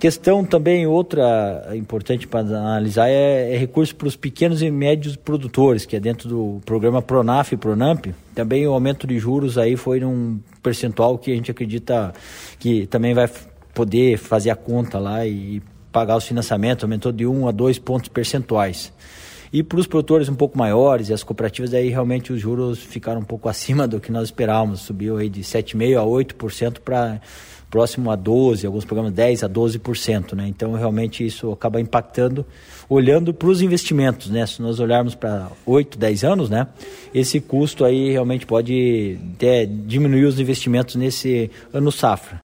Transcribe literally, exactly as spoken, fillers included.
Questão também, outra importante para analisar, é, é recurso para os pequenos e médios produtores, que é dentro do programa Pronaf e Pronamp. Também o aumento de juros aí foi num percentual que a gente acredita que também vai poder fazer a conta lá e pagar os financiamentos, aumentou de um a dois pontos percentuais. E para os produtores um pouco maiores e as cooperativas, aí realmente os juros ficaram um pouco acima do que nós esperávamos, subiu aí de sete vírgula cinco por cento a oito por cento para próximo a doze por cento, alguns programas dez por cento a doze por cento, né? Então realmente isso acaba impactando, olhando para os investimentos, né? Se nós olharmos para oito, dez anos, né? Esse custo aí realmente pode até diminuir os investimentos nesse ano safra.